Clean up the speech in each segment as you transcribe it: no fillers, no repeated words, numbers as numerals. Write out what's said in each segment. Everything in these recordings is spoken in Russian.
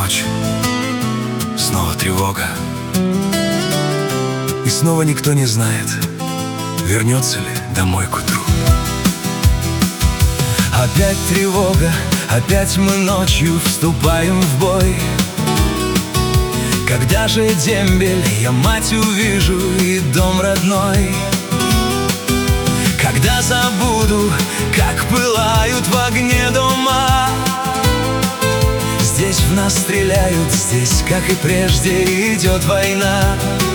ночь, снова тревога. И снова никто не знает, вернется ли домой к утру. Опять тревога, опять мы ночью вступаем в бой. Когда же дембель я мать увижу и дом родной? Когда забуду, как пылают в огне дома? Здесь в нас стреляют, здесь, как и прежде, идет война.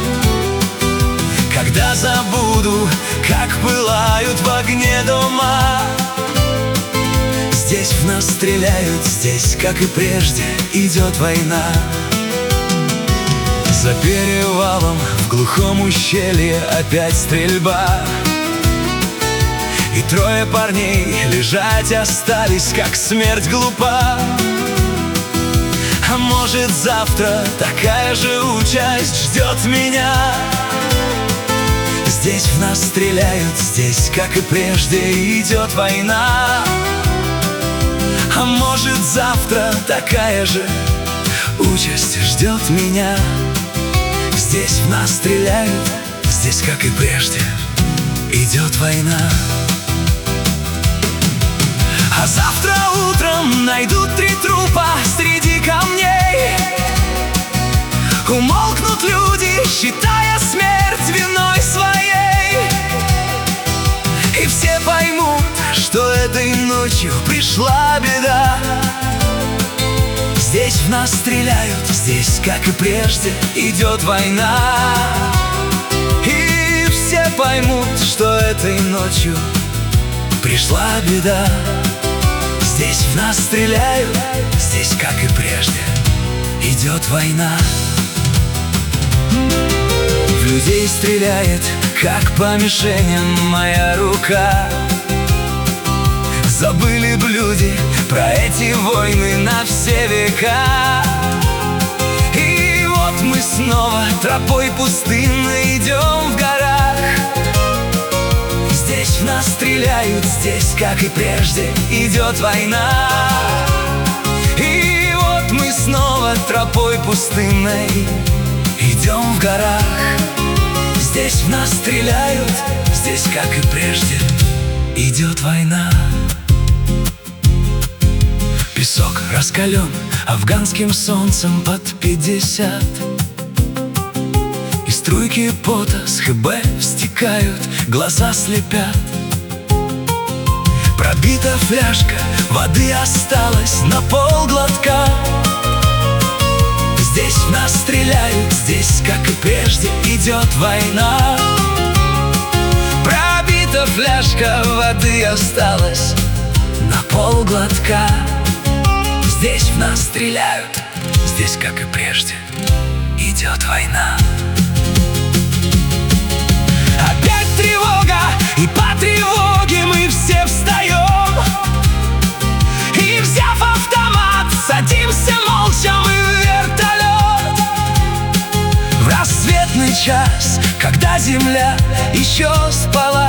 Когда забуду, как пылают в огне дома? Здесь в нас стреляют, здесь, как и прежде, идет война. За перевалом в глухом ущелье опять стрельба. И трое парней лежать остались, как смерть глупа. А может, завтра такая же участь ждет меня? Здесь в нас стреляют, здесь, как и прежде, идет война. А может, завтра такая же участь ждет меня? Здесь в нас стреляют, здесь, как и прежде, идет война. А завтра утром найдут 3 трупа среди камней. Умолкнут люди, считая смерть виной своей. И все поймут, что этой ночью пришла беда. Здесь в нас стреляют, здесь, как и прежде, идет война. И все поймут, что этой ночью пришла беда. Здесь в нас стреляют, здесь, как и прежде, идет война. В людей стреляет, как по мишеням, моя рука. Забыли б люди про эти войны на все века. И вот мы снова тропой пустынной идем в горах. Здесь в нас стреляют, здесь, как и прежде, идет война. И вот мы снова тропой пустынной идем в горах. Здесь в нас стреляют, здесь, как и прежде, идет война. Песок раскален афганским солнцем под 50. И струйки пота с ХБ стекают, глаза слепят. Пробита фляжка, воды осталось на полглотка. Здесь в нас стреляют, здесь, как и прежде, идет война. Пробита фляжка, воды осталось на полглотка. Здесь в нас стреляют, здесь, как и прежде, идет война. Опять тревога, и по тревоге мы все встаем. И, взяв автомат, садимся молча мы в вертолет. В рассветный час, когда земля еще спала,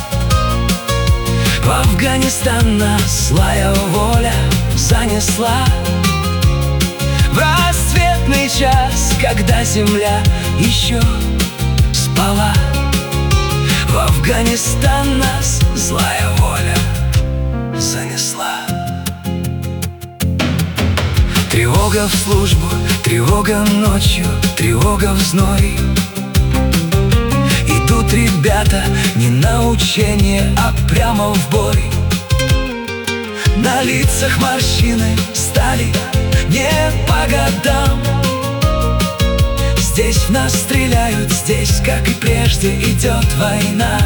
в Афганистан нас злая воля занесла. В рассветный час, когда земля еще спала, в Афганистан нас злая воля занесла. Тревога в службу, тревога ночью, тревога в зной. Идут ребята не на учение, а прямо в бой. На лицах морщины стали не по годам. Здесь в нас стреляют, здесь, как и прежде, идет война.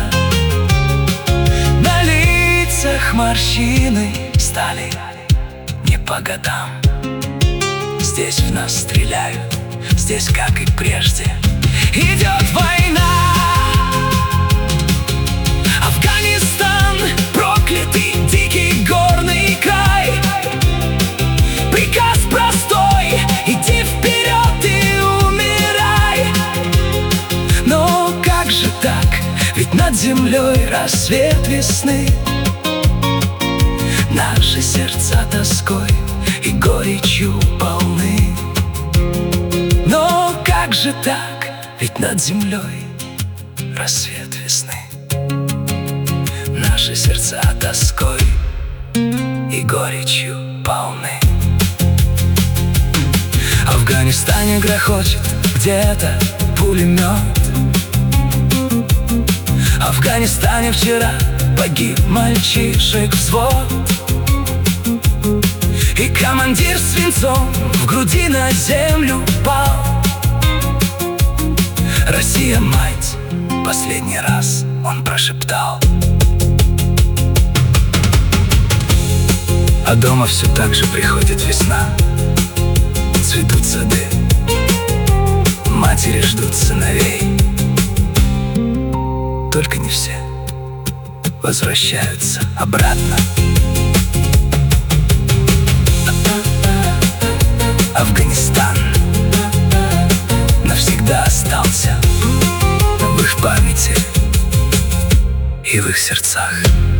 На лицах морщины стали не по годам. Здесь в нас стреляют, здесь, как и прежде, идет война. Афганистан, проклятый дикий горный край. Приказ простой: иди вперед и умирай. Но как же так? Ведь над землей рассвет весны. Наши сердца тоской и горечью полны. же так? Ведь над землей рассвет весны. Наши сердца тоской и горечью полны. В Афганистане грохочет где-то пулемет. В Афганистане вчера погиб мальчишек взвод. И командир свинцом в груди на землю пал. Россия, мать, последний раз он прошептал. А дома все так же приходит весна. Цветут сады, матери ждут сыновей. Только не все возвращаются обратно. Афганистан навсегда остался в их памяти и в их сердцах.